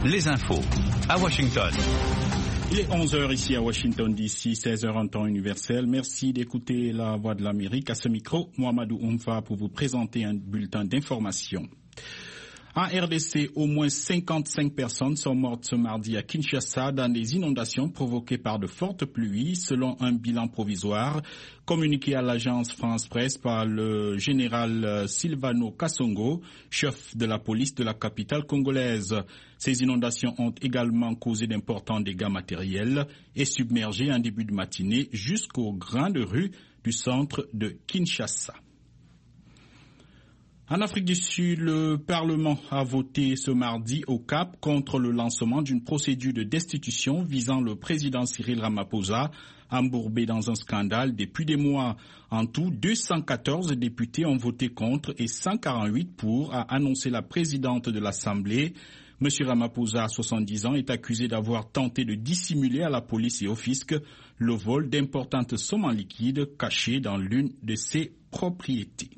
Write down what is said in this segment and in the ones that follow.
les infos à Washington. Il est 11h ici à Washington DC, 16h en temps universel. Merci d'écouter la Voix de l'Amérique. À ce micro, Mohamedou Oumfa pour vous présenter un bulletin d'information. En RDC, au moins 55 personnes sont mortes ce mardi à Kinshasa dans des inondations provoquées par de fortes pluies, selon un bilan provisoire communiqué à l'agence France Presse par le général Silvano Kasongo, chef de la police de la capitale congolaise. Ces inondations ont également causé d'importants dégâts matériels et submergé en début de matinée jusqu'aux grains de rue du centre de Kinshasa. En Afrique du Sud, le Parlement a voté ce mardi au Cap contre le lancement d'une procédure de destitution visant le président Cyril Ramaphosa, embourbé dans un scandale depuis des mois. En tout, 214 députés ont voté contre et 148 pour, a annoncé la présidente de l'Assemblée. M. Ramaphosa, 70 ans, est accusé d'avoir tenté de dissimuler à la police et au fisc le vol d'importantes sommes en liquide cachées dans l'une de ses propriétés.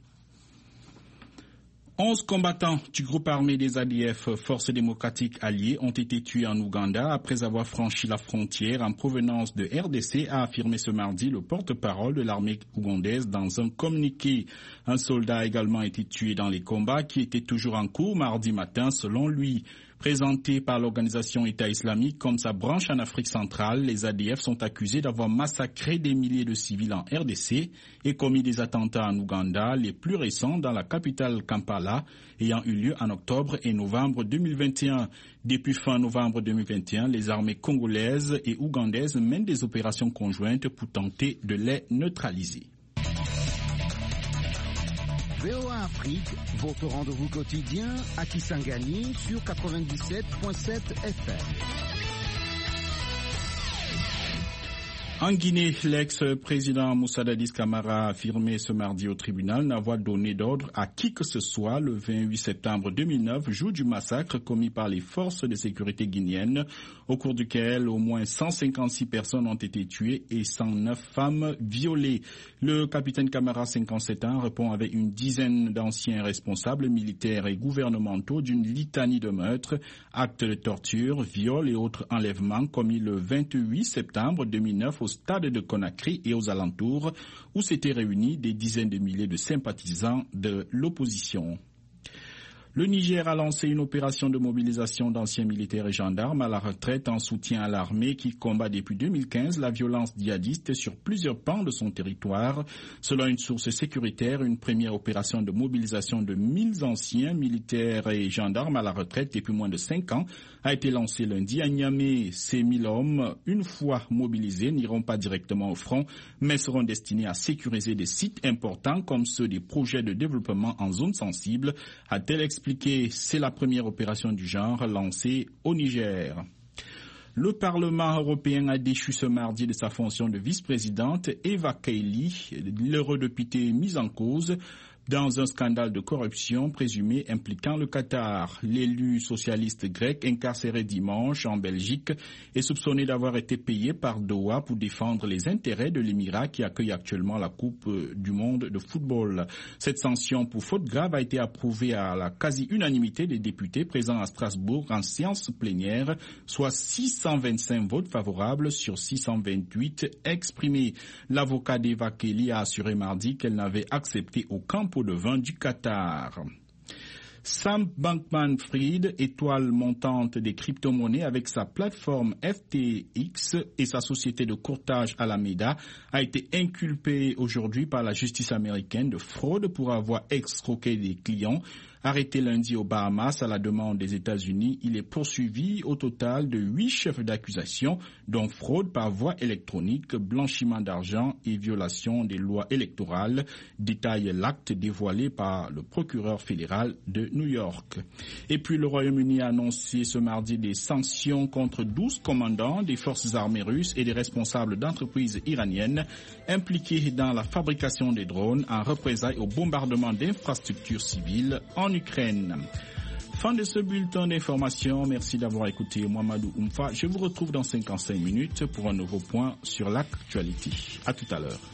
11 combattants du groupe armé des ADF, Forces démocratiques alliées, ont été tués en Ouganda après avoir franchi la frontière en provenance de RDC, a affirmé ce mardi le porte-parole de l'armée ougandaise dans un communiqué. Un soldat a également été tué dans les combats qui étaient toujours en cours mardi matin, selon lui. Présentés par l'organisation État islamique comme sa branche en Afrique centrale, les ADF sont accusés d'avoir massacré des milliers de civils en RDC et commis des attentats en Ouganda, les plus récents dans la capitale Kampala, ayant eu lieu en octobre et novembre 2021. Depuis fin novembre 2021, les armées congolaises et ougandaises mènent des opérations conjointes pour tenter de les neutraliser. VOA Afrique, votre rendez-vous quotidien à Kisangani sur 97.7 FM. En Guinée, l'ex-président Moussa Dadis Camara a affirmé ce mardi au tribunal n'avoir donné d'ordre à qui que ce soit le 28 septembre 2009, jour du massacre commis par les forces de sécurité guinéennes, au cours duquel au moins 156 personnes ont été tuées et 109 femmes violées. Le capitaine Camara, 57 ans, répond avec une dizaine d'anciens responsables militaires et gouvernementaux d'une litanie de meurtres, actes de torture, viols et autres enlèvements commis le 28 septembre 2009 au stade de Conakry et aux alentours, où s'étaient réunis des dizaines de milliers de sympathisants de l'opposition. Le Niger a lancé une opération de mobilisation d'anciens militaires et gendarmes à la retraite en soutien à l'armée qui combat depuis 2015 la violence djihadiste sur plusieurs pans de son territoire. Selon une source sécuritaire, une première opération de mobilisation de 1000 anciens militaires et gendarmes à la retraite depuis moins de 5 ans a été lancée lundi à Niamey. Ces 1000 hommes, une fois mobilisés, n'iront pas directement au front, mais seront destinés à sécuriser des sites importants comme ceux des projets de développement en zone sensible, a-t-elle expliqué. C'est la première opération du genre lancée au Niger. Le Parlement européen a déchu ce mardi de sa fonction de vice-présidente Eva Kaili, l'eurodéputée mise en cause dans un scandale de corruption présumé impliquant le Qatar. L'élu socialiste grec incarcéré dimanche en Belgique est soupçonné d'avoir été payé par Doha pour défendre les intérêts de l'Émirat qui accueille actuellement la Coupe du monde de football. Cette sanction pour faute grave a été approuvée à la quasi-unanimité des députés présents à Strasbourg en séance plénière, soit 625 votes favorables sur 628 exprimés. L'avocat d'Eva Kaili a assuré mardi qu'elle n'avait accepté aucun pot de vin du Qatar. Sam Bankman-Fried, étoile montante des crypto-monnaies avec sa plateforme FTX et sa société de courtage Alameda, a été inculpé aujourd'hui par la justice américaine de fraude pour avoir escroqué des clients. Arrêté lundi aux Bahamas à la demande des États-Unis, il est poursuivi au total de 8 chefs d'accusation, dont fraude par voie électronique, blanchiment d'argent et violation des lois électorales, détaille l'acte dévoilé par le procureur fédéral de New York. Et puis le Royaume-Uni a annoncé ce mardi des sanctions contre 12 commandants des forces armées russes et des responsables d'entreprises iraniennes impliqués dans la fabrication des drones en représailles au bombardement d'infrastructures civiles en Ukraine. Fin de ce bulletin d'information. Merci d'avoir écouté Mohamedou Oumfa. Je vous retrouve dans 55 minutes pour un nouveau point sur l'actualité. À tout à l'heure.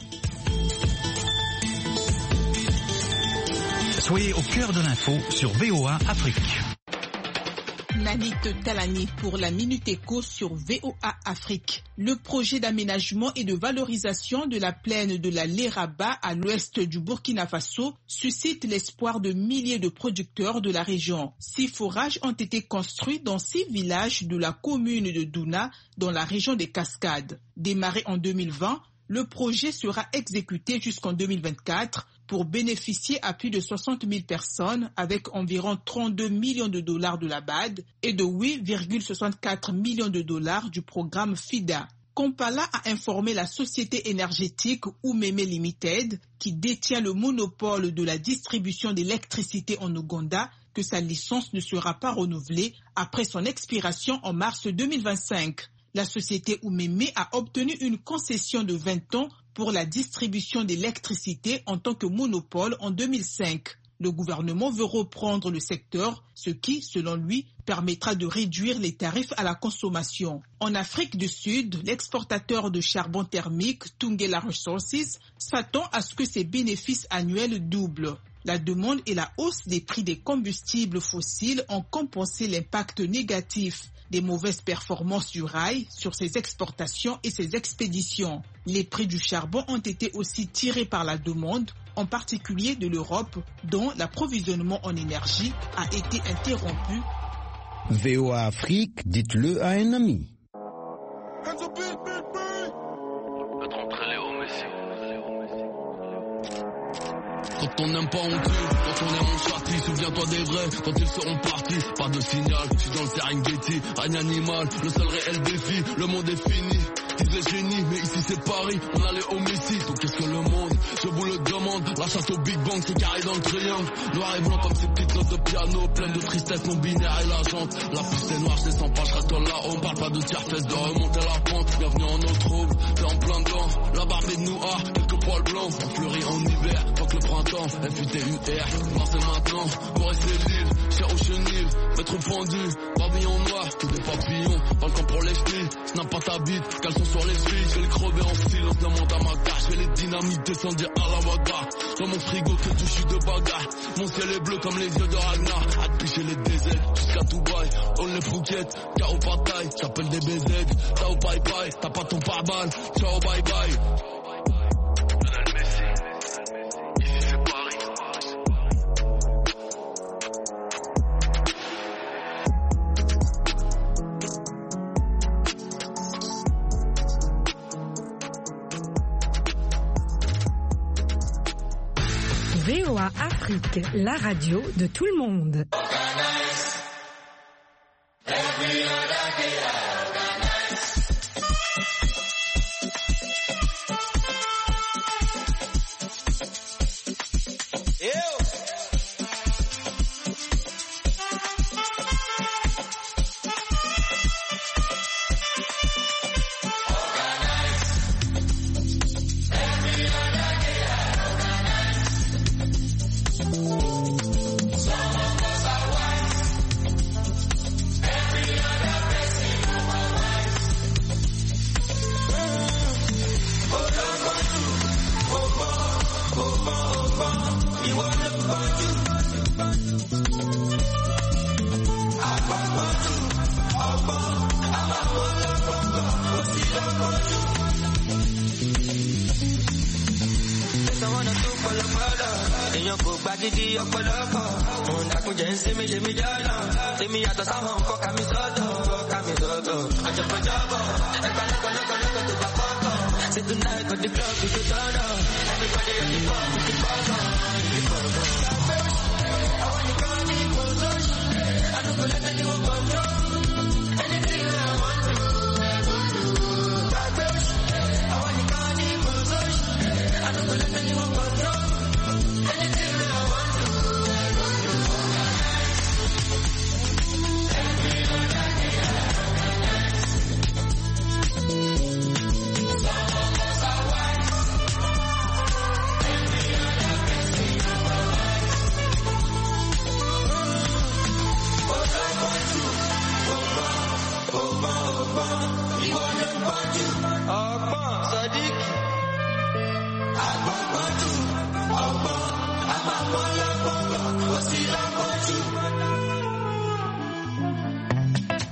Soyez au cœur de l'info sur VOA Afrique. Nanit Talani pour la Minute Éco sur VOA Afrique. Le projet d'aménagement et de valorisation de la plaine de la Léraba à l'ouest du Burkina Faso suscite l'espoir de milliers de producteurs de la région. 6 forages ont été construits dans 6 villages de la commune de Douna dans la région des Cascades. Démarré en 2020, le projet sera exécuté jusqu'en 2024 pour bénéficier à plus de 60 000 personnes avec environ 32 millions de dollars de la BAD et de 8,64 millions de dollars du programme FIDA. Kompala a informé la société énergétique Oumeme Limited, qui détient le monopole de la distribution d'électricité en Ouganda, que sa licence ne sera pas renouvelée après son expiration en mars 2025. La société Oumeme a obtenu une concession de 20 ans pour la distribution d'électricité en tant que monopole en 2005. Le gouvernement veut reprendre le secteur, ce qui, selon lui, permettra de réduire les tarifs à la consommation. En Afrique du Sud, l'exportateur de charbon thermique Tungela Resources s'attend à ce que ses bénéfices annuels doublent. La demande et la hausse des prix des combustibles fossiles ont compensé l'impact négatif des mauvaises performances du rail sur ses exportations et ses expéditions. Les prix du charbon ont été aussi tirés par la demande, en particulier de l'Europe, dont l'approvisionnement en énergie a été interrompu. VOA Afrique, dites-le à un ami. Quand on n'aime pas on tue, quand on est en chartie, souviens-toi des vrais, quand ils seront partis, pas de signal, je suis dans le Serengeti, règne animal, le seul réel défi, le monde est fini, disent les génies, mais ici c'est Paris, on allait au Messi, donc qu'est-ce que le monde, je vous le demande, la chasse au Big Bang, c'est carré dans le triangle, noir et blanc comme ces petites notes de piano, pleines de tristesse, non binaire et la jante, la piste est noire, je descends pas, je reste là-haut, on parle pas de tiers-fesse, de remonter la pente, bienvenue en eau trouble, t'es en plein dedans, la barbe est de noir, quelques poils blancs, on fleurit en hiver, tant que le printemps, FUTUR, non c'est maintenant, pour rester l'île, cher aux chenilles, maître pendu, pavillon noir, que des papillons, balcon pour les filles, snap pas ta bite, caleçon sur les filles, je vais les crever en silence, demande à ma carte, je vais les dynamites descendir à la bagarre, dans mon frigo que du jus de bagarre, mon ciel est bleu comme les yeux de Ragnar, à te picher les DZ, jusqu'à Dubaï, on les Phuket, K.O. Pataille, j'appelle des BZ, Tao Pai Pai, t'as pas ton pare-balles, ciao bye bye. VOA Afrique, la radio de tout le monde.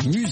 musique.